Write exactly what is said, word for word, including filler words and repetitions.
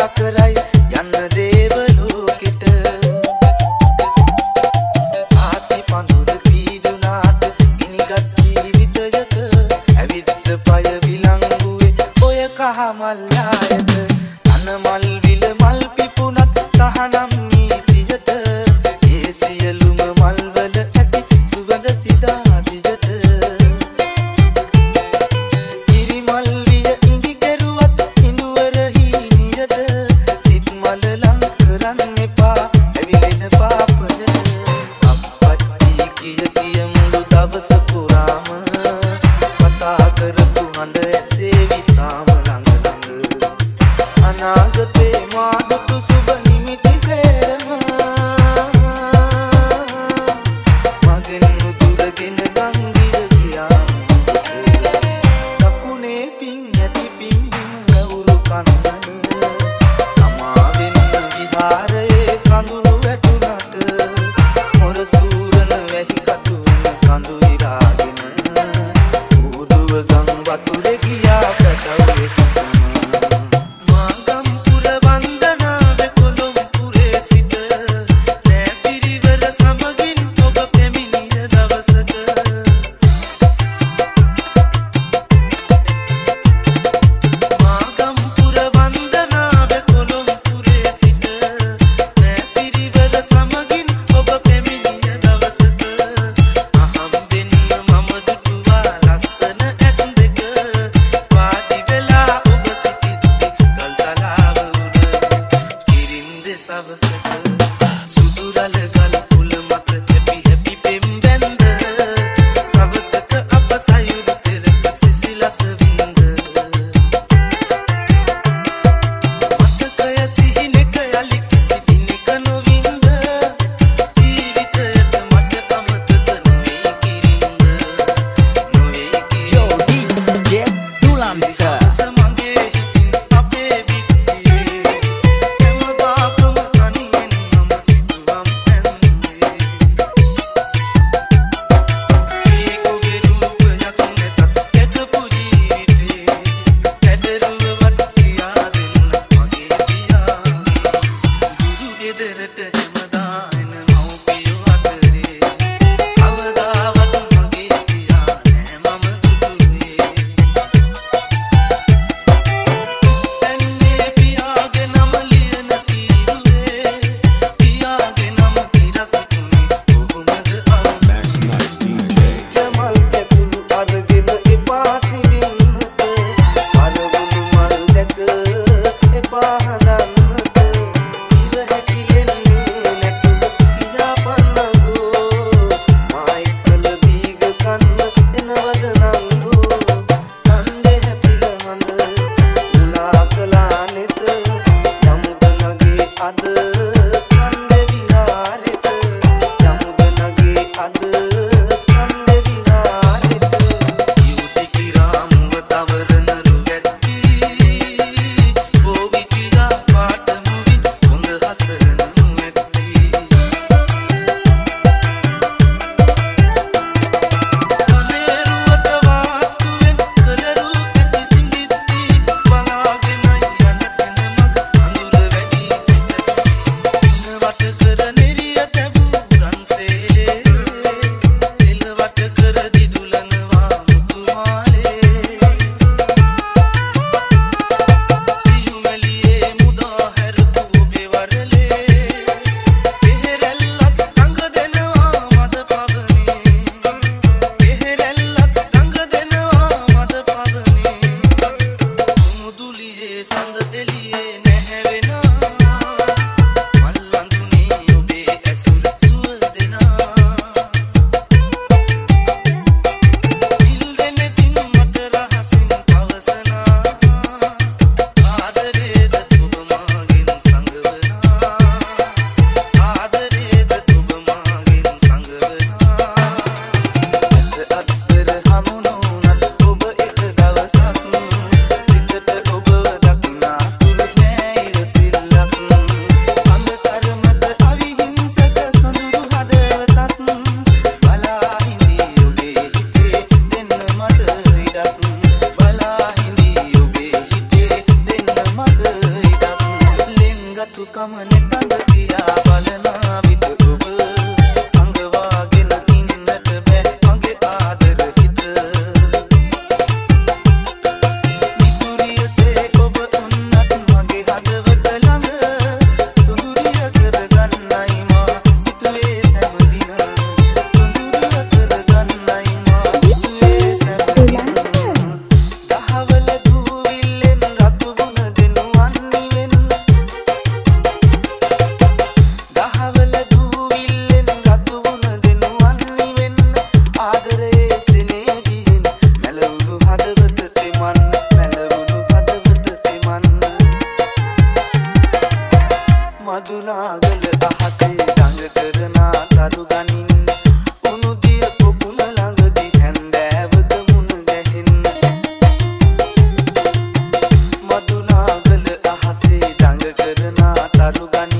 කරයි යන්න දේව ලෝකෙට ආසි පඳුරු පීඩුනාට ගිනිගත් ජීවිතයක ඇවිත් පය විලංගුවේ ඔය කහ මල්ලායක අන මල් විල මල් පිපුණත් තහනම් නීතියට ඒ සියලුම මල්වල ඇති සුවඳ සිතා දිජට ඉරිමල් විය ඉඟි කෙරුවත් ඉඳුවර හීනියට සිත් මල ලං කරන්න එපා ඇවිලෙන පාපයට අප්පච්චි කිය කිය මුළු දවස පුරාම කතා කරපු හඬ ඇසේවි තාම ළඟ ළඟ අනාගතේ මාදුතු සුබ නිමිති සේරම මගෙන් උදුරගෙන ගංගිර ගියා දකුණේ පින් ඇති පින් බිම ගෞරු කන්නන සමාවෙන්න විහාරයේ කඳුළු වැටුනට මොර සූරන වැහි කටුන කඳු ඉරාගෙන උඩුව ගම් වතුරේ ගියා පැටවුවේ මාගම්පුර වන්දනාවේ කොළොම්පුරේ සිට නෑ පිරිවර සමගින් ඔබ පැමිණිය දවසක මාගම්පුර වන්දනාවේ කොළොම්පුරේ සිට නෑ පිරිවර සමගින් ඔබ පැමිණිය දවසක අහම්බෙන්න මම දුටුවා ලස්සන ඇස් දෙක වාඩි වෙලා ඔබ සිටිද්දි ගල්තලාව උඩ කිරින්ද සවසක සුදු රළ ගල් කුල මත හැපි හැපි පෙම් බැන්ද සවසක අප සයුරු පෙරක සිසිලස වින්ද මතකය සිහිනෙක යලි කිසි දිනක නොවින්ද ජීවිතයට මට තමතද නොවේ කිරින්ද නොවේ Yo, කිරින්ද D J Dulamka. සමගේ හිතින් අපේ බිත්තියේ හැමදාකම තනියෙන් ගතුකම නෙතඳ තියා බලනා විට ඔබ සංගවාගෙන ඉන්නට බෑ මගේ ආදර හිත මිතුරියසේ ඔබ උන්නත් මගේ හදවත ළඟ සුඳුරිය කරගන්නයි මා සිතුවේ සැමදින සුඳුරිය කරගන්නයි මා සිතුවේ සැමදින දහවල දූවිල්ලෙන් රතු වුණ දෙනුවන් නිවෙන්න දහවල දූවිල්ලෙන් රතු වුණ දෙනුවන් නිවෙන්න ආදරයේ සෙනෙහකින් මැලවුණු හදවත තෙමන් මැලවුණු හදවත තෙමන් මදුනාගල අහසේ දඟ කරනා තරු ගනින් උණුදිය පොකුණ ළඟදී හැන්දෑවක මුණ ගැහෙන්න මදුනාගල අහසේ දඟ කරනා තරු ගනින්